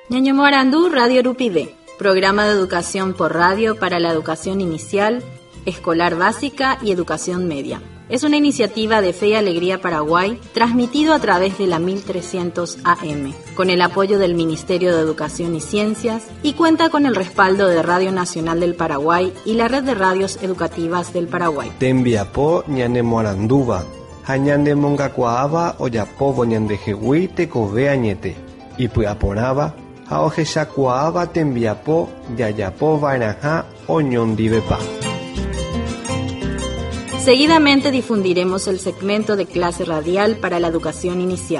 Ñaño Morandú, Radio Urupide, programa de educación por radio para la educación inicial, escolar básica y educación media. Es una iniciativa de Fe y Alegría Paraguay, transmitido a través de la 1300 AM, con el apoyo del Ministerio de Educación y Ciencias, y cuenta con el respaldo de Radio Nacional del Paraguay y la Red de Radios Educativas del Paraguay. Tembiapo ñane Moranduba, hañande mongacuaaba oyapobo ñandejehui tekove añete, y puaporaba, haojeshakuaaba tembiapo yayapo vainaja oñondivepa. Seguidamente difundiremos el segmento de clase radial para la educación inicial.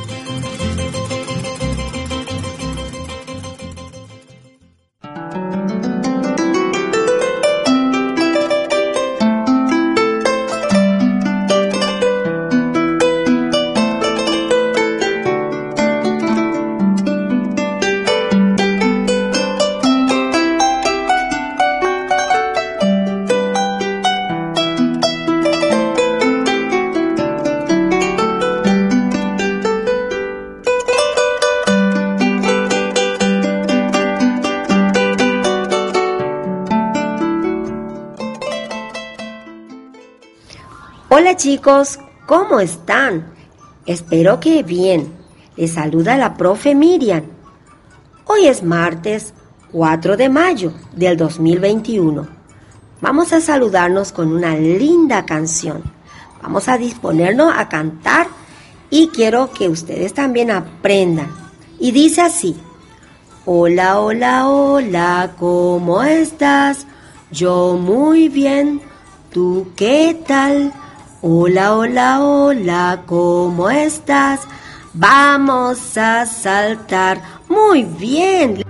Hola chicos, ¿cómo están? Espero que bien. Les saluda la profe Miriam. Hoy es martes 4 de mayo del 2021. Vamos a saludarnos con una linda canción. Vamos a disponernos a cantar y quiero que ustedes también aprendan. Y dice así: hola, hola, hola, ¿cómo estás? Yo muy bien, ¿tú qué tal? Hola, hola, hola, ¿cómo estás? Vamos a saltar. Muy bien.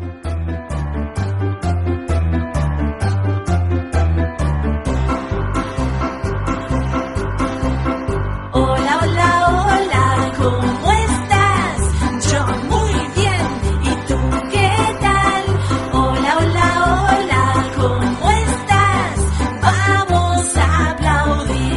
Hola, hola, hola, ¿cómo estás? Yo muy bien, ¿y tú qué tal? Hola, hola, hola, ¿cómo estás? Vamos a aplaudir.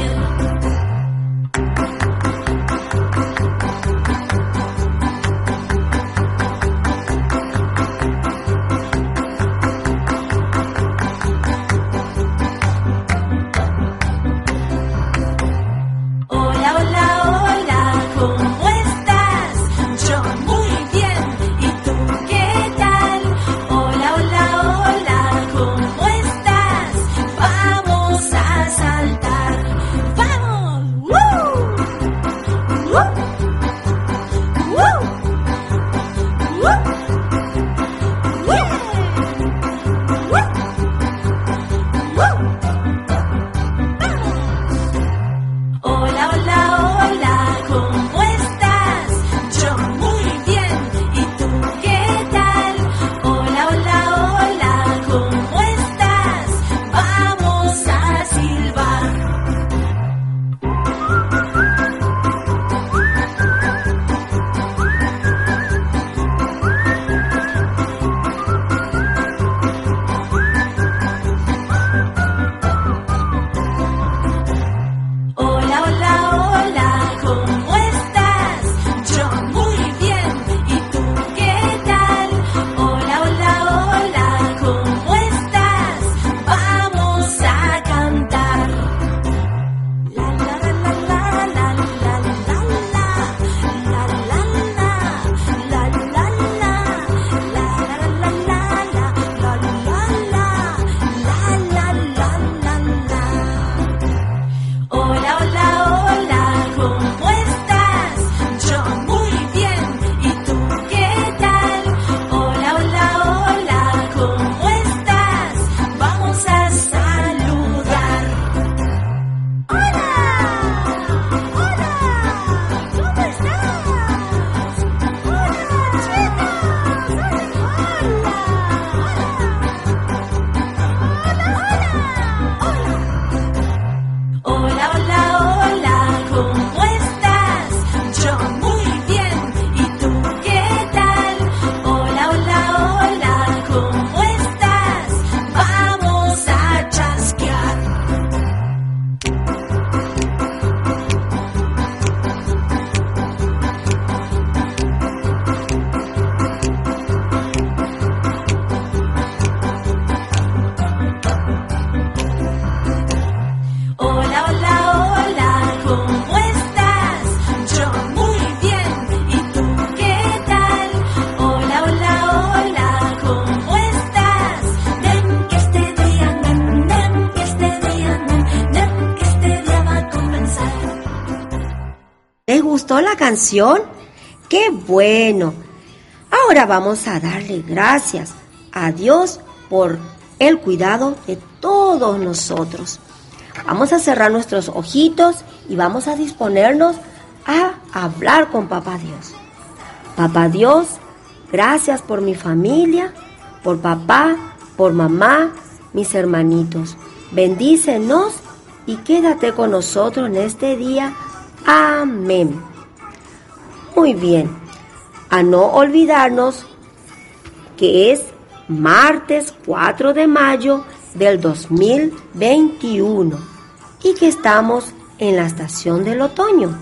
¿cómo estás? Yo muy bien, ¿y tú qué tal? Hola, hola, hola, ¿cómo estás? Nem que este día, nem que este día, nem que este día va a comenzar. ¿Les gustó la canción? ¡Qué bueno! Ahora vamos a darle gracias a Dios por el cuidado de todos nosotros. Vamos a cerrar nuestros ojitos y vamos a disponernos a hablar con Papá Dios. Papá Dios, gracias por mi familia, por papá, por mamá, mis hermanitos. Bendícenos y quédate con nosotros en este día. Amén. Muy bien. A no olvidarnos que es martes 4 de mayo del 2021 y que estamos en la estación del otoño.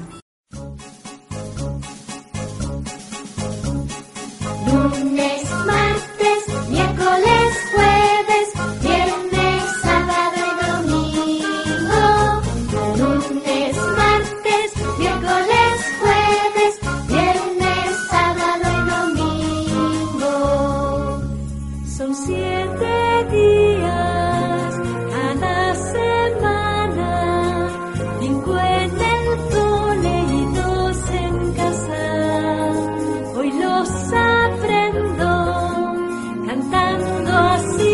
Lunes, martes, miércoles, jueves, viernes, sábado y domingo. Lunes, martes, miércoles, jueves, viernes, sábado y domingo. Son 7 días a la semana, 5 en el cole y 2 en casa. Hoy los aprendo cantando así.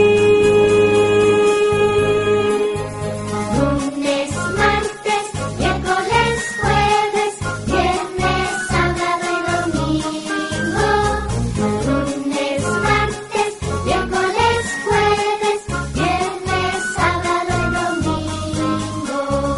Lunes, martes, miércoles, jueves, viernes, sábado y domingo. Lunes, martes, miércoles, jueves, viernes, sábado y domingo.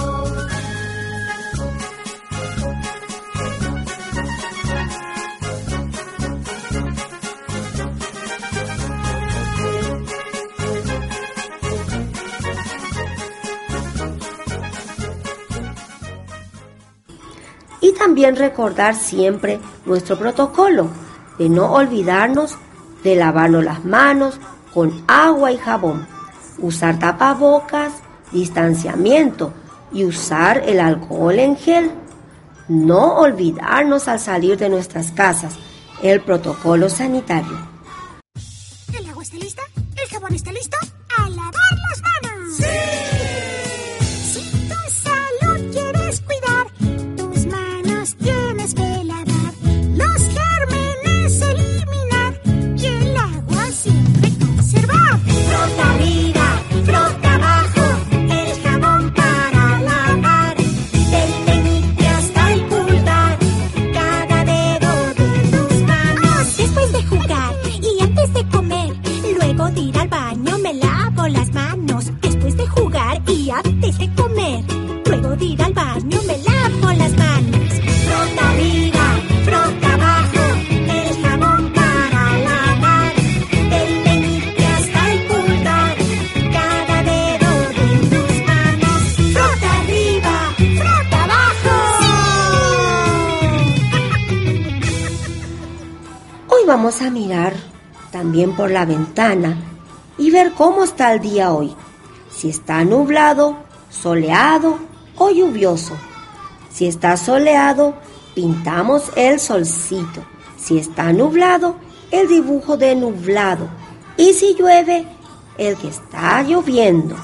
Y también recordar siempre nuestro protocolo de no olvidarnos de lavarnos las manos con agua y jabón, usar tapabocas, distanciamiento y usar el alcohol en gel. No olvidarnos al salir de nuestras casas el protocolo sanitario. ¿El agua está lista? ¿El jabón está listo? ¡A lavar las manos! ¡Sí! Si tu salud quieres cuidar, tus manos tienes que lavar. Los gérmenes eliminar y el agua siempre conservar. Frota arriba, frota abajo, el jabón para lavar. Del meñique hasta el pulgar, cada dedo de tus manos. Después de jugar y antes de comer, luego de ir al baño me lavo las manos. Después de jugar y antes de comer, luego de ir al baño me lavo las manos. Frota arriba, frota abajo, el jabón para lavar. Del meñique hasta el pulgar, cada dedo de tus manos. Frota arriba, frota abajo. Hoy vamos a mirar también por la ventana y ver cómo está el día hoy. Si está nublado, soleado o lluvioso. Si está soleado, pintamos el solcito. Si está nublado, el dibujo de nublado. Y si llueve, el que está lloviendo.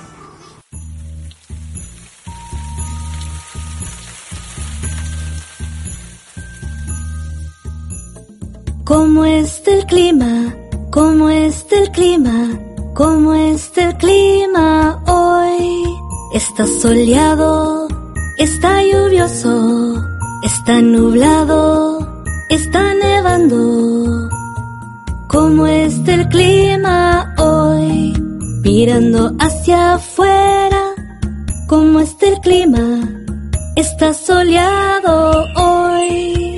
¿Cómo está el clima? ¿Cómo está el clima? ¿Cómo está el clima hoy? Está soleado, está lluvioso, está nublado, está nevando. ¿Cómo está el clima hoy? Mirando hacia afuera, ¿cómo está el clima? Está soleado hoy.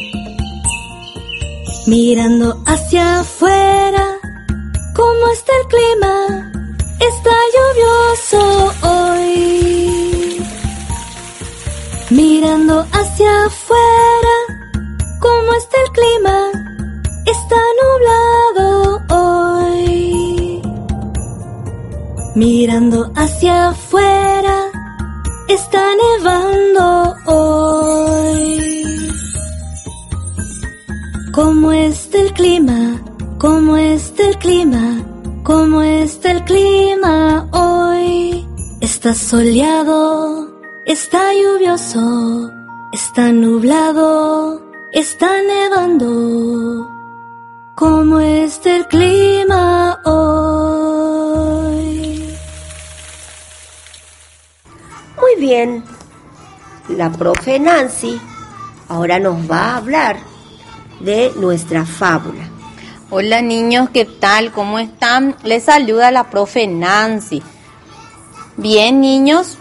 Mirando hacia afuera, ¿cómo está el clima? Está lluvioso hoy. Mirando hacia afuera, ¿cómo está el clima? Está nublado hoy. Mirando hacia afuera, está nevando hoy. ¿Cómo está el clima? ¿Cómo está el clima? ¿Cómo está el clima hoy? Está soleado, está lluvioso, está nublado, está nevando. ¿Cómo está el clima hoy? Muy bien. La profe Nancy ahora nos va a hablar de nuestra fábula. Hola niños, ¿qué tal? ¿Cómo están? Les saluda la profe Nancy. Bien niños,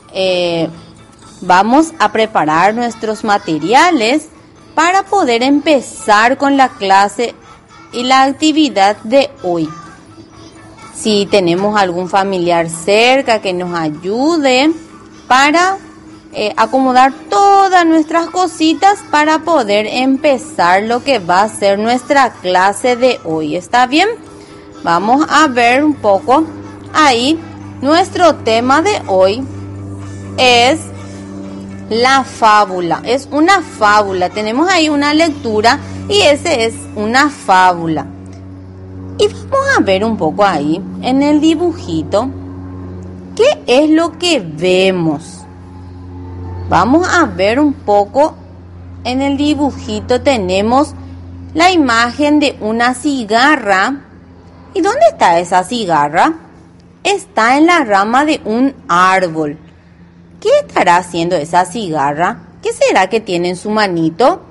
vamos a preparar nuestros materiales para poder empezar con la clase y la actividad de hoy. Si tenemos algún familiar cerca que nos ayude para acomodar todas nuestras cositas para poder empezar lo que va a ser nuestra clase de hoy. ¿Está bien? Vamos a ver un poco ahí. Nuestro tema de hoy es la fábula. Es una fábula. Tenemos ahí una lectura y ese es una fábula. Y vamos a ver un poco ahí en el dibujito qué es lo que vemos. Vamos a ver un poco en el dibujito. Tenemos la imagen de una cigarra. ¿Y dónde está esa cigarra? Está en la rama de un árbol. ¿Qué estará haciendo esa cigarra? ¿Qué será que tiene en su manito?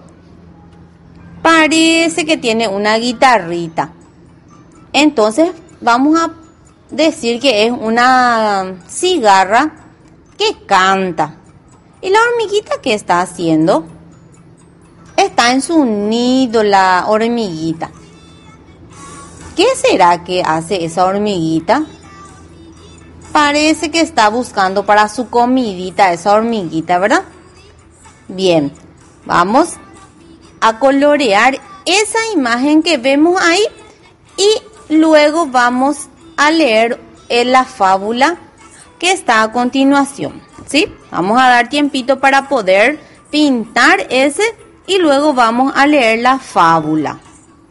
Parece que tiene una guitarrita. Entonces vamos a decir que es una cigarra que canta. ¿Y la hormiguita qué está haciendo? Está en su nido la hormiguita. ¿Qué será que hace esa hormiguita? Parece que está buscando para su comidita esa hormiguita, ¿verdad? Bien, vamos a colorear esa imagen que vemos ahí y luego vamos a leer la fábula que está a continuación, ¿sí? Vamos a dar tiempito para poder pintar ese y luego vamos a leer la fábula.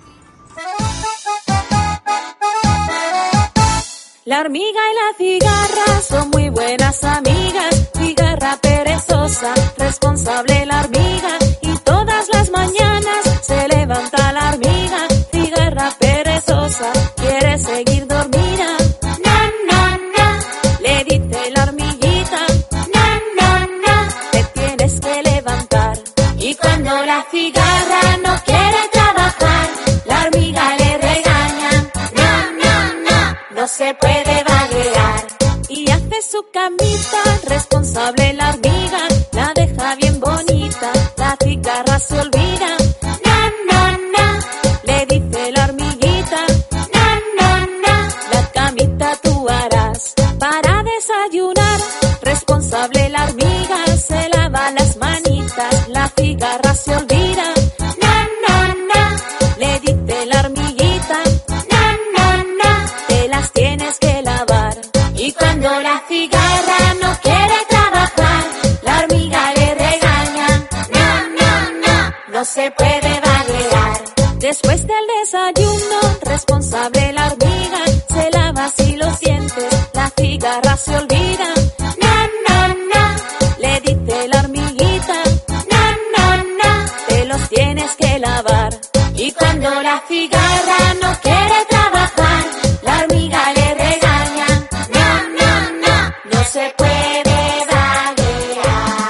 La hormiga y la cigarra son muy buenas amigas. Cigarra perezosa, responsable la hormiga. Y todas las mañanas se levanta la hormiga. Cigarra perezosa, quiere seguir dormida. Na, na, na, le dice la hormiguita. Na, na, na, te tienes que levantar. Y cuando la cigarra no quiere trabajar, la hormiga le regaña. Na, na, na, no se puede vaguear. Y hace su camita, responsable la hormiga, la deja bien bonita, la cigarra se olvida. Na, na, na, le dice la hormiguita. Na, na, na, la camita tú harás. Para desayunar, responsable la hormiga, se lava las manitas, la cigarra se olvida. Na, na, na, le dice la hormiguita. Na, na, na, te las tienes que lavar. Y cuando la cigarra no quiere trabajar, la hormiga le regaña. Na, na, na, no se puede vaguear. Después del desayuno, responsable la hormiga, se lava así los dientes, la cigarra se olvida. Na, na, na, le dice la hormiguita. Na, na, na, te los tienes que lavar. Y cuando la cigarra no quiere trabajar, la hormiga le regaña. Na, na, na, no se puede vaguear.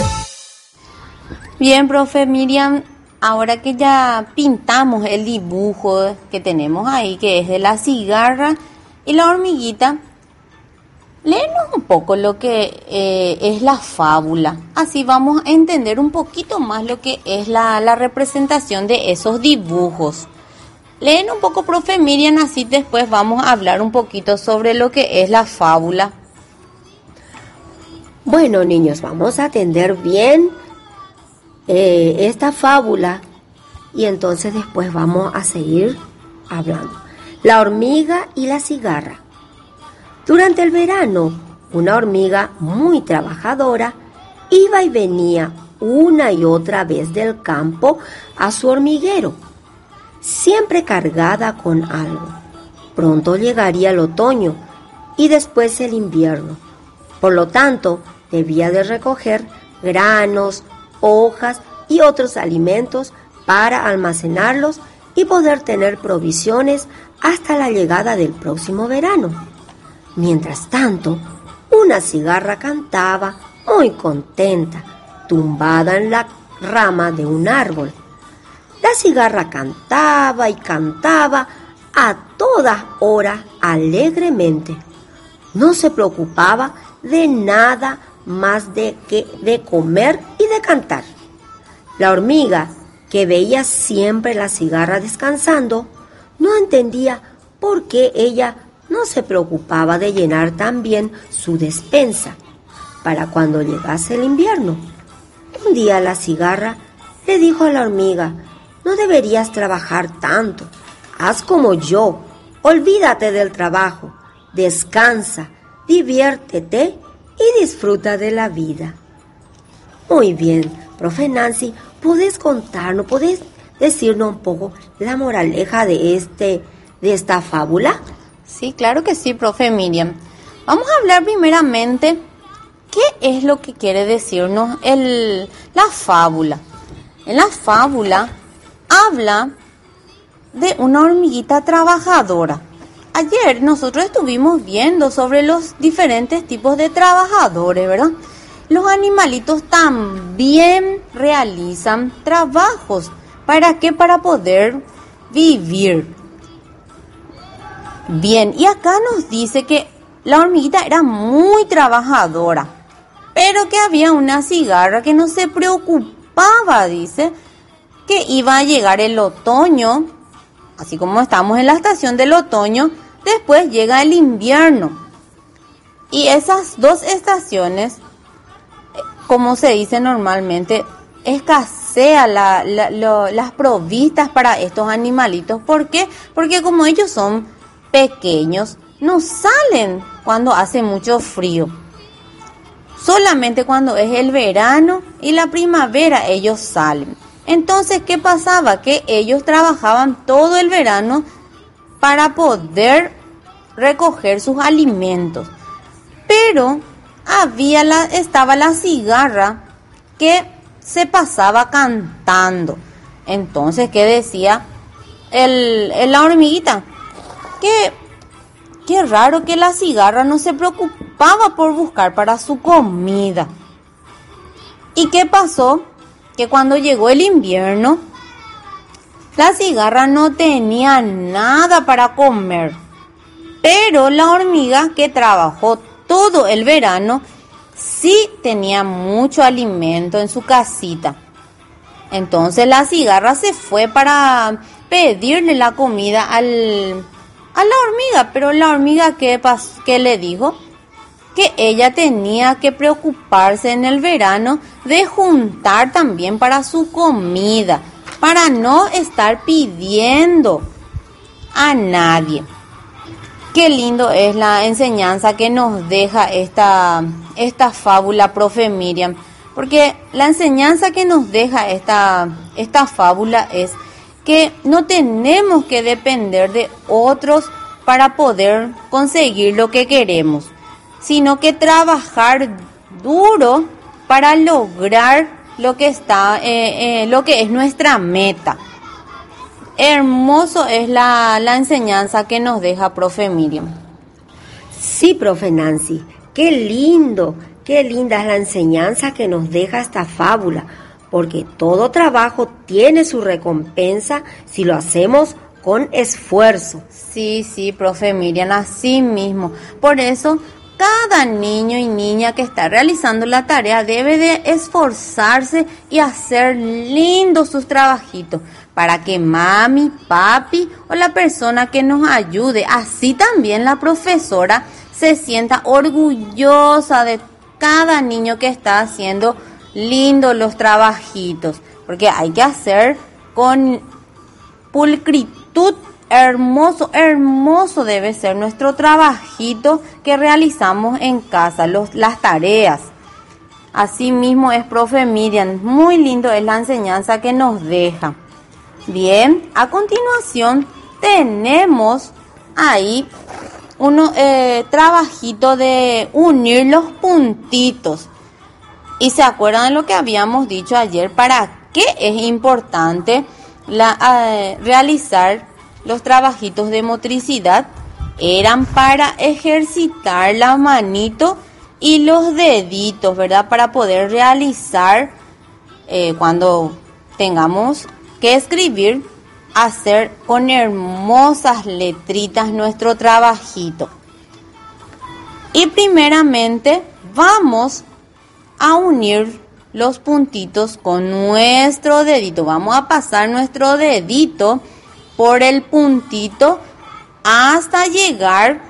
Bien, profe Miriam, ahora que ya pintamos el dibujo que tenemos ahí, que es de la cigarra y la hormiguita, léenos un poco lo que es la fábula. Así vamos a entender un poquito más lo que es la representación de esos dibujos. Leen un poco, profe Miriam, así después vamos a hablar un poquito sobre lo que es la fábula. Bueno, niños, vamos a atender bien esta fábula y entonces después vamos a seguir hablando. La hormiga y la cigarra. Durante el verano, una hormiga muy trabajadora, iba y venía una y otra vez del campo a su hormiguero, siempre cargada con algo. Pronto llegaría el otoño y después el invierno. Por lo tanto, debía de recoger granos, hojas y otros alimentos para almacenarlos y poder tener provisiones hasta la llegada del próximo verano. Mientras tanto, una cigarra cantaba muy contenta, tumbada en la rama de un árbol. La cigarra cantaba y cantaba a todas horas alegremente. No se preocupaba de nada más de comer y de cantar. La hormiga, que veía siempre la cigarra descansando, no entendía por qué ella no se preocupaba de llenar también su despensa para cuando llegase el invierno. Un día la cigarra le dijo a la hormiga: no deberías trabajar tanto, haz como yo, olvídate del trabajo, descansa, diviértete y disfruta de la vida. Muy bien, profe Nancy, ¿podés contarnos, podés decirnos un poco la moraleja de esta fábula? Sí, claro que sí, profe Miriam. Vamos a hablar primeramente qué es lo que quiere decirnos la fábula. En la fábula habla de una hormiguita trabajadora. Ayer nosotros estuvimos viendo sobre los diferentes tipos de trabajadores, ¿verdad? Los animalitos también realizan trabajos. ¿Para qué? Para poder vivir. Bien, y acá nos dice que la hormiguita era muy trabajadora, pero que había una cigarra que no se preocupaba, dice, que iba a llegar el otoño, así como estamos en la estación del otoño, después llega el invierno. Y esas dos estaciones, como se dice normalmente, escasea las provistas para estos animalitos. ¿Por qué? Porque como ellos son pequeños, no salen cuando hace mucho frío. Solamente cuando es el verano y la primavera ellos salen. Entonces, ¿qué pasaba? Que ellos trabajaban todo el verano para poder recoger sus alimentos. Pero estaba la cigarra que se pasaba cantando. Entonces, ¿qué decía la hormiguita? Qué raro que la cigarra no se preocupaba por buscar para su comida. ¿Y qué pasó? Que cuando llegó el invierno, la cigarra no tenía nada para comer. Pero la hormiga, que trabajó todo el verano, sí tenía mucho alimento en su casita. Entonces la cigarra se fue para pedirle la comida a la hormiga, pero la hormiga, ¿qué le dijo? Que ella tenía que preocuparse en el verano de juntar también para su comida, para no estar pidiendo a nadie. Qué lindo es la enseñanza que nos deja esta fábula, profe Miriam, porque la enseñanza que nos deja esta fábula es que no tenemos que depender de otros para poder conseguir lo que queremos, sino que trabajar duro para lograr lo que es nuestra meta. Hermoso es la enseñanza que nos deja profe Miriam. Sí, profe Nancy, qué linda es la enseñanza que nos deja esta fábula, porque todo trabajo tiene su recompensa si lo hacemos con esfuerzo. Sí, profe Miriam, así mismo. Por eso, cada niño y niña que está realizando la tarea debe de esforzarse y hacer lindos sus trabajitos para que mami, papi o la persona que nos ayude, así también la profesora, se sienta orgullosa de cada niño que está haciendo lindos los trabajitos, porque hay que hacer con pulcritud hermoso, hermoso debe ser nuestro trabajito que realizamos en casa, las tareas. Así mismo es, profe Miriam, muy lindo es la enseñanza que nos deja. Bien, a continuación tenemos ahí un trabajito de unir los puntitos. Y se acuerdan de lo que habíamos dicho ayer, para qué es importante realizar los trabajitos de motricidad. Eran para ejercitar la manito y los deditos, ¿verdad? Para poder realizar cuando tengamos que escribir, hacer con hermosas letritas nuestro trabajito. Y primeramente vamos a unir los puntitos con nuestro dedito. Vamos a pasar nuestro dedito por el puntito hasta llegar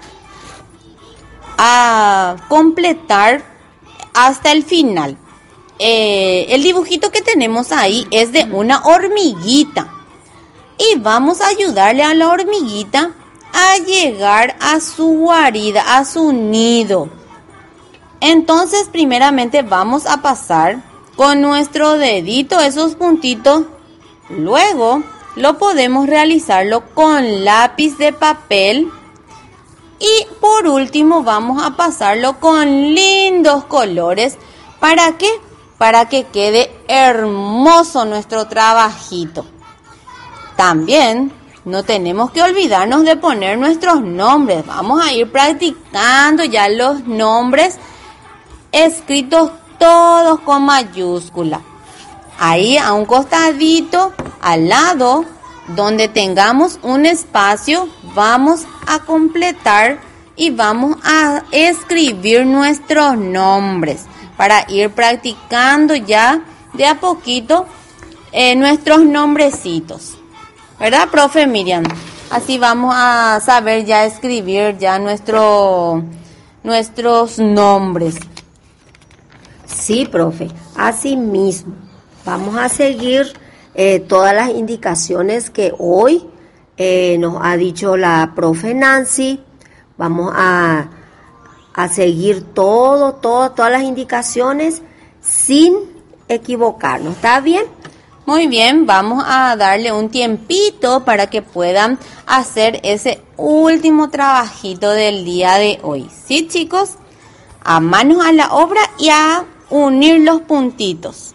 a completar hasta el final. El dibujito que tenemos ahí es de una hormiguita. Y vamos a ayudarle a la hormiguita a llegar a su guarida, a su nido. Entonces, primeramente vamos a pasar con nuestro dedito esos puntitos. Luego lo podemos realizarlo con lápiz de papel. Y por último vamos a pasarlo con lindos colores. ¿Para qué? Para que quede hermoso nuestro trabajito. También no tenemos que olvidarnos de poner nuestros nombres. Vamos a ir practicando ya los nombres escritos todos con mayúscula. Ahí a un costadito, al lado, donde tengamos un espacio, vamos a completar y vamos a escribir nuestros nombres para ir practicando ya de a poquito nuestros nombrecitos. ¿Verdad, profe Miriam? Así vamos a saber ya escribir ya nuestros nombres. Sí, profe, así mismo. Vamos a seguir todas las indicaciones que hoy nos ha dicho la profe Nancy. Vamos a seguir todas las indicaciones sin equivocarnos. ¿Está bien? Muy bien, vamos a darle un tiempito para que puedan hacer ese último trabajito del día de hoy. ¿Sí, chicos? A manos a la obra y a unir los puntitos.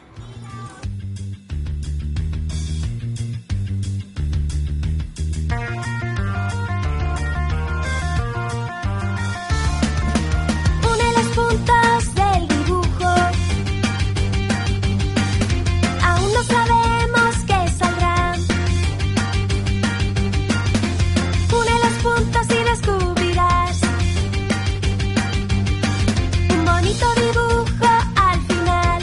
Une los puntos del dibujo. Aún no sabemos qué saldrá. Une los puntos y descubrirás un bonito dibujo al final.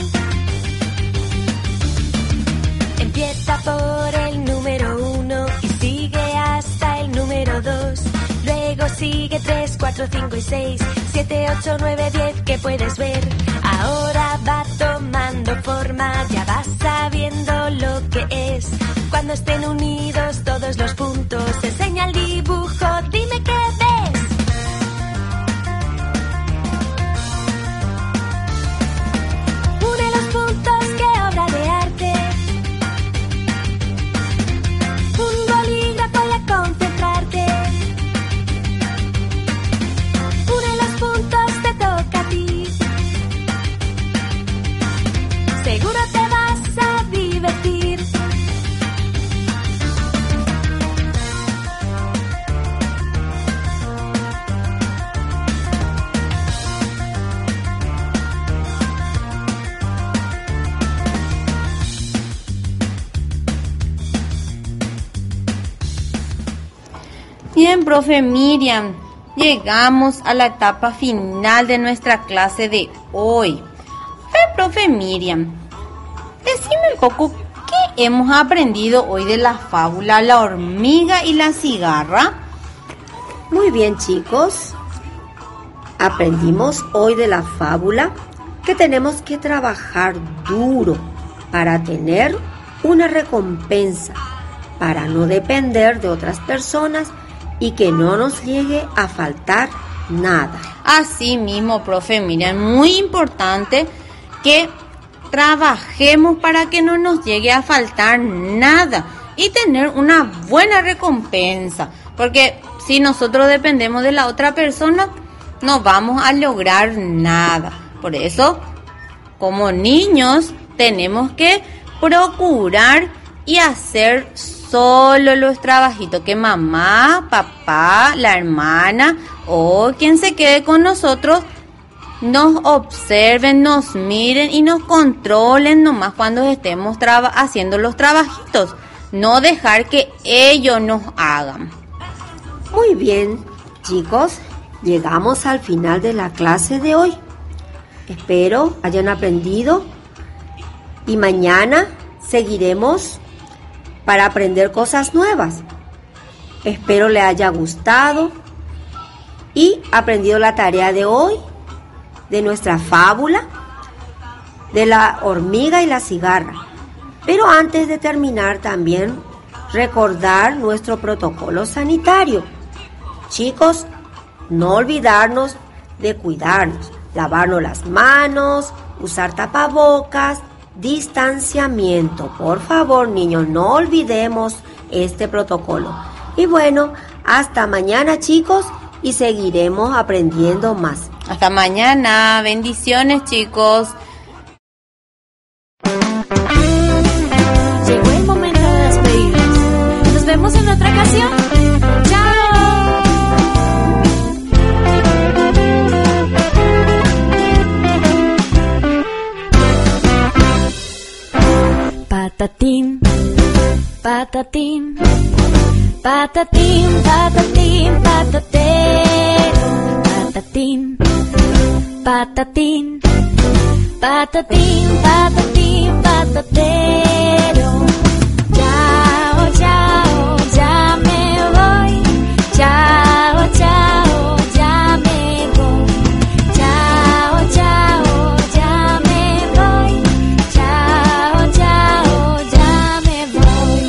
Empieza por el número 1 y sigue hasta el número 2. Luego sigue 3, 4, 5 y 6, 7, 8, 9, 10 que puedes ver. Ahora va tomando forma, ya vas sabiendo lo que es. Cuando estén unidos todos los puntos, enseña el dibujo, dime qué ves. Une los puntos, qué obra de arte. Un bolígrafo y a concentrarte. Une los puntos, te toca a ti. Seguro te vas a divertir. Bien, profe Miriam, llegamos a la etapa final de nuestra clase de hoy. Profe Miriam, decime un poco qué hemos aprendido hoy de la fábula La hormiga y la cigarra. Muy bien, chicos. Aprendimos hoy de la fábula que tenemos que trabajar duro para tener una recompensa. para no depender de otras personas y que no nos llegue a faltar nada. Así mismo, profe, miren, muy importante que trabajemos para que no nos llegue a faltar nada y tener una buena recompensa, porque si nosotros dependemos de la otra persona, no vamos a lograr nada. Por eso, como niños, tenemos que procurar y hacer solo los trabajitos que mamá, papá, la hermana o quien se quede con nosotros nos observen, nos miren y nos controlen nomás cuando estemos haciendo los trabajitos. No dejar que ellos nos hagan. Muy bien, chicos, llegamos al final de la clase de hoy. Espero hayan aprendido y mañana seguiremos para aprender cosas nuevas. Espero le haya gustado y aprendido la tarea de hoy, de nuestra fábula, de la hormiga y la cigarra. Pero antes de terminar también recordar nuestro protocolo sanitario. Chicos, no olvidarnos de cuidarnos, lavarnos las manos, usar tapabocas, distanciamiento. Por favor, niños, no olvidemos este protocolo. Y bueno, hasta mañana, chicos, y seguiremos aprendiendo más. Hasta mañana. Bendiciones, chicos. Llegó el momento de despedirnos. Nos vemos en otra ocasión. ¡Chao! Patatín, patatín, patatín, patatín, patatero. Patatín, patatín, patatín, patatín, patatero. Chao, chao, ya me voy. Chao, chao, ya me voy. Chao, chao, ya me voy. Chao, chao, ya me voy.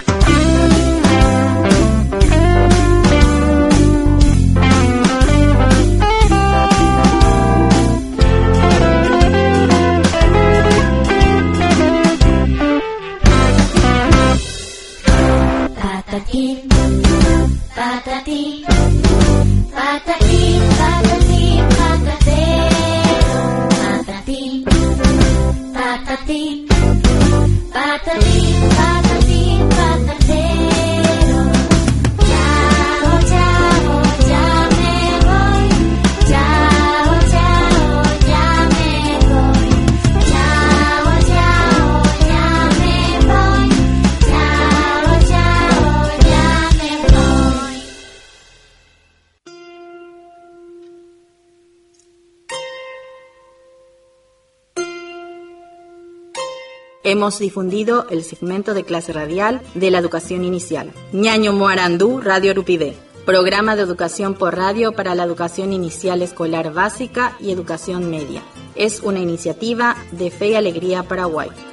Patatín, patatín, patatín, patatín, patatero. Patatín, patatín, patatín, patatín, patatero. Chao, chao, ya me voy. Chao, chao, ya me voy. Chao, chao, ya me voy. Chao, chao, ya me voy. Hemos difundido el segmento de clase radial de la educación inicial. Ñaño Moarandú, Radio Urupide. Programa de educación por radio para la educación inicial escolar básica y educación media. Es una iniciativa de Fe y Alegría Paraguay.